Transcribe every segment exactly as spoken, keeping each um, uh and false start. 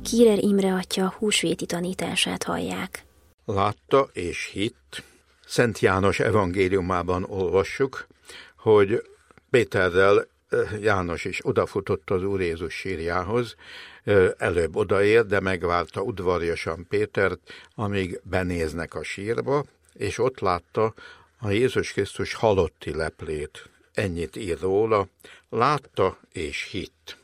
Kírer Imre atya húsvéti tanítását hallják. Látta és hitt. Szent János evangéliumában olvassuk, hogy Péterrel János is odafutott az Úr Jézus sírjához, előbb odaér, de megvárta udvariasan Pétert, amíg benéznek a sírba, és ott látta a Jézus Krisztus halotti leplét. Ennyit ír róla, látta és hitt.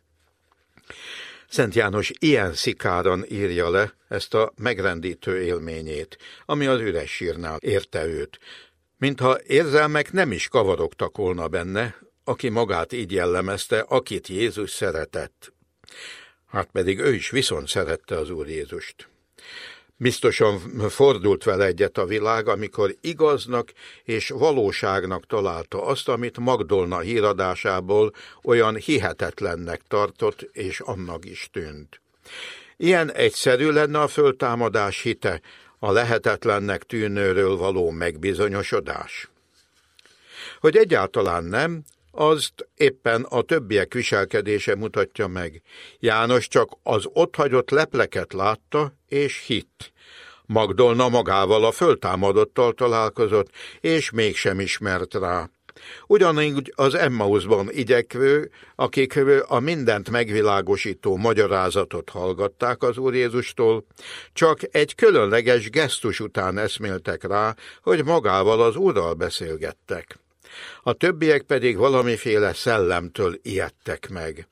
Szent János ilyen szikáron írja le ezt a megrendítő élményét, ami az üres sírnál érte őt, mintha érzelmek nem is kavarogtak volna benne, aki magát így jellemezte, akit Jézus szeretett. Hát pedig ő is viszont szerette az Úr Jézust. Biztosan fordult vele egyet a világ, amikor igaznak és valóságnak találta azt, amit Magdolna híradásából olyan hihetetlennek tartott, és annak is tűnt. Ilyen egyszerű lenne a föltámadás hite, a lehetetlennek tűnőről való megbizonyosodás. Hogy egyáltalán nem, azt éppen a többiek viselkedése mutatja meg. János csak az otthagyott lepleket látta és hitt. Magdolna magával a föltámadottal találkozott, és mégsem ismert rá. Ugyanígy az Emmauszban igyekvő, akik a mindent megvilágosító magyarázatot hallgatták az Úr Jézustól, csak egy különleges gesztus után eszméltek rá, hogy magával az Úrral beszélgettek. A többiek pedig valamiféle szellemtől ijedtek meg.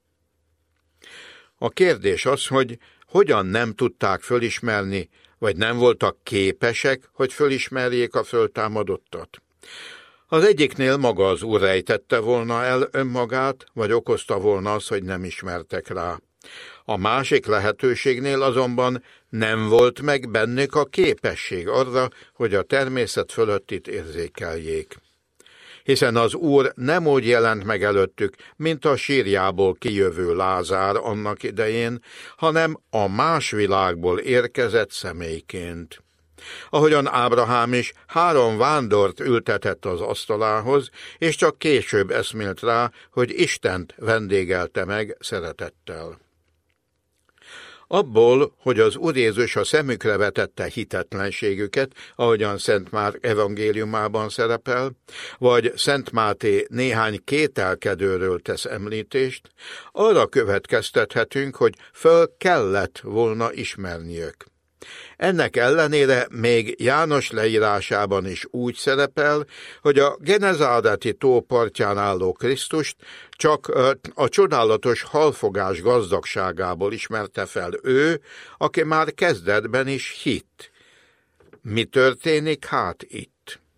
A kérdés az, hogy hogyan nem tudták fölismerni, vagy nem voltak képesek, hogy fölismerjék a föltámadottat. Az egyiknél maga az Úr rejtette volna el önmagát, vagy okozta volna az, hogy nem ismertek rá. A másik lehetőségnél azonban nem volt meg bennük a képesség arra, hogy a természet fölöttit érzékeljék. Hiszen az Úr nem úgy jelent meg előttük, mint a sírjából kijövő Lázár annak idején, hanem a más világból érkezett személyként. Ahogyan Ábrahám is három vándort ültetett az asztalához, és csak később eszmélt rá, hogy Istent vendégelte meg szeretettel. Abból, hogy az Úr Jézus a szemükre vetette hitetlenségüket, ahogyan Szent Márk evangéliumában szerepel, vagy Szent Máté néhány kételkedőről tesz említést, arra következtethetünk, hogy föl kellett volna ismerniük. Ennek ellenére még János leírásában is úgy szerepel, hogy a Genezáreti tó partján álló Krisztust csak a csodálatos halfogás gazdagságából ismerte fel ő, aki már kezdetben is hitt. Mi történik hát itt?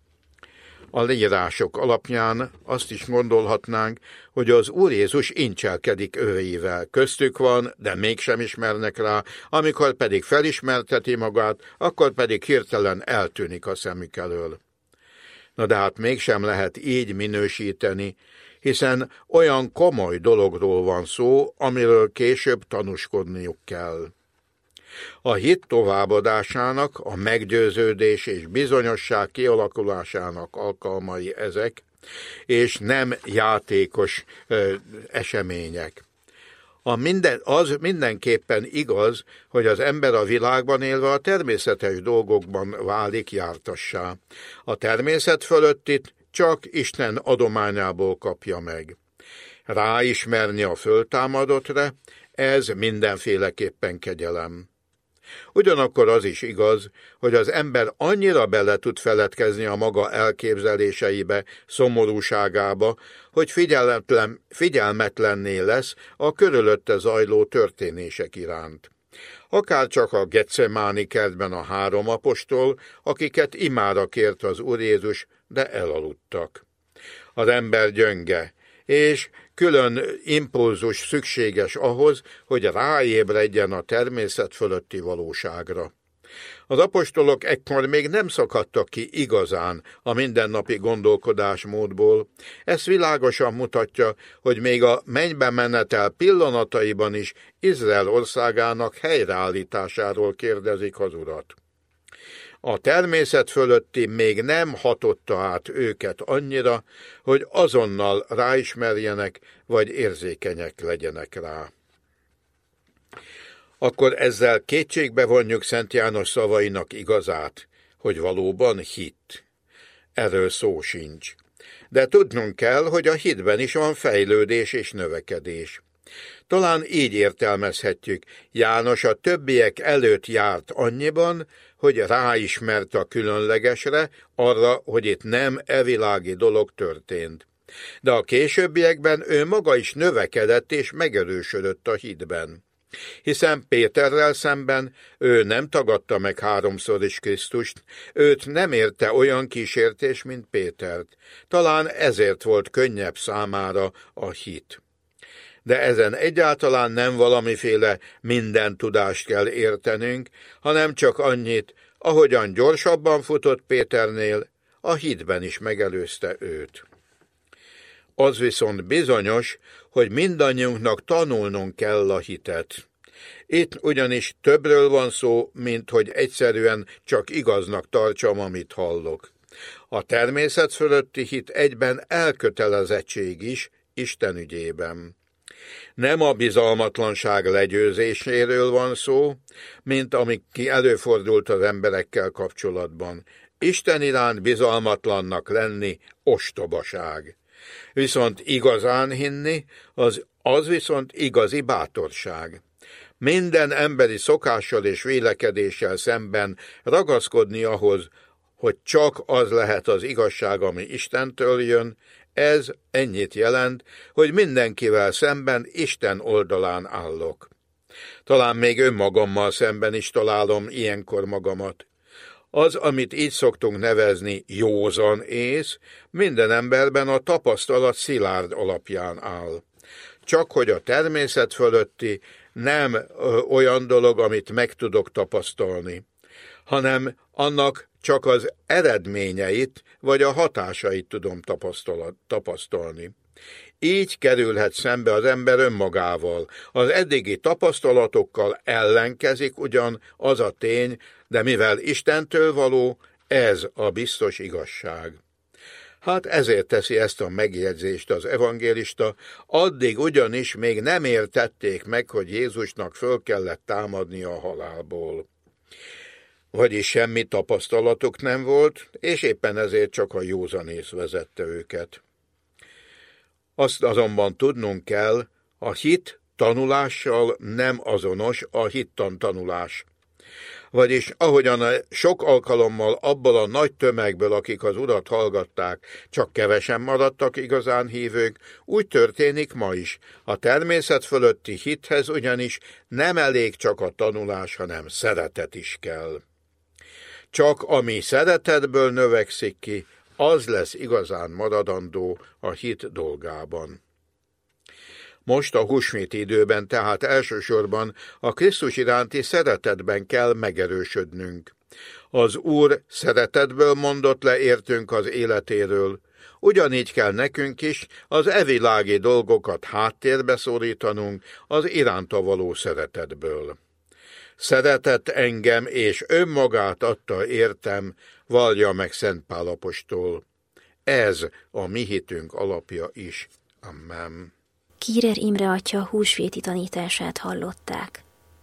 A leírások alapján azt is gondolhatnánk, hogy az Úr Jézus incselkedik őivel. Köztük van, de mégsem ismernek rá, amikor pedig felismerteti magát, akkor pedig hirtelen eltűnik a szemük elől. Na de hát mégsem lehet így minősíteni, hiszen olyan komoly dologról van szó, amiről később tanúskodniuk kell. A hit továbbadásának, a meggyőződés és bizonyosság kialakulásának alkalmai ezek, és nem játékos ö, események. A minden, az mindenképpen igaz, hogy az ember a világban élve a természetes dolgokban válik jártassá. A természet fölöttit csak Isten adományából kapja meg. Ráismerni a föltámadottra, ez mindenféleképpen kegyelem. Ugyanakkor az is igaz, hogy az ember annyira bele tud feledkezni a maga elképzeléseibe, szomorúságába, hogy figyelmetlen, figyelmetlenné lesz a körülötte zajló történések iránt. Akár csak a Getsemáni kertben a három apostol, akiket imára kért az Úr Jézus, de elaludtak. Az ember gyönge, és külön impulzus szükséges ahhoz, hogy ráébredjen a természet fölötti valóságra. Az apostolok ekkor még nem szakadtak ki igazán a mindennapi gondolkodásmódból. Ez világosan mutatja, hogy még a mennybe menetel pillanataiban is Izrael országának helyreállításáról kérdezik az Urat. A természet fölötti még nem hatotta át őket annyira, hogy azonnal ráismerjenek, vagy érzékenyek legyenek rá. akkor ezzel kétségbe vonjuk Szent János szavainak igazát, hogy valóban hit. Erről szó sincs. De tudnunk kell, hogy a hitben is van fejlődés és növekedés. Talán így értelmezhetjük, János a többiek előtt járt annyiban, hogy ráismert a különlegesre, arra, hogy itt nem evilági dolog történt. De a későbbiekben ő maga is növekedett és megerősödött a hitben. Hiszen Péterrel szemben ő nem tagadta meg háromszor is Krisztust, őt nem érte olyan kísértés, mint Pétert. Talán ezért volt könnyebb számára a hit. De ezen egyáltalán nem valamiféle minden tudást kell értenünk, hanem csak annyit, ahogyan gyorsabban futott Péternél, a hitben is megelőzte őt. Az viszont bizonyos, hogy mindannyiunknak tanulnunk kell a hitet. Itt ugyanis többről van szó, mint hogy egyszerűen csak igaznak tartsam, amit hallok. A természet fölötti hit egyben elkötelezettség is Isten ügyében. Nem a bizalmatlanság legyőzéséről van szó, mint ami előfordult az emberekkel kapcsolatban. Isten iránt bizalmatlannak lenni ostobaság. Viszont igazán hinni, az, az viszont igazi bátorság. Minden emberi szokással és vélekedéssel szemben ragaszkodni ahhoz, hogy csak az lehet az igazság, ami Istentől jön, ez ennyit jelent, hogy mindenkivel szemben Isten oldalán állok. Talán még önmagammal szemben is találom ilyenkor magamat. Az, amit így szoktunk nevezni józan ész, minden emberben a tapasztalat szilárd alapján áll. Csak hogy a természet fölötti nem ö, olyan dolog, amit meg tudok tapasztalni, hanem annak csak az eredményeit vagy a hatásait tudom tapasztalni. Így kerülhet szembe az ember önmagával. Az eddigi tapasztalatokkal ellenkezik ugyan az a tény, de mivel Istentől való, ez a biztos igazság. Hát ezért teszi ezt a megjegyzést az evangélista, addig ugyanis még nem értették meg, hogy Jézusnak föl kellett támadni a halálból. Vagyis semmi tapasztalatuk nem volt, és éppen ezért csak a józanész vezette őket. Azt azonban tudnunk kell, a hit tanulással nem azonos a hittan tanulás. Vagyis ahogyan sok alkalommal abból a nagy tömegből, akik az Urat hallgatták, csak kevesen maradtak igazán hívők, úgy történik ma is. A természet fölötti hithez ugyanis nem elég csak a tanulás, hanem szeretet is kell. Csak ami szeretetből növekszik ki, az lesz igazán maradandó a hit dolgában. Most a húsvéti időben tehát elsősorban a Krisztus iránti szeretetben kell megerősödnünk. Az Úr szeretetből mondott le értünk az életéről, ugyanígy kell nekünk is az evilági dolgokat háttérbe szorítanunk az iránta való szeretetből. Szeretett engem, és önmagát adta értem, vallja meg Szent Pál apostol. Ez a mi hitünk alapja is. Amen. Kírer Imre atya húsvéti tanítását hallották.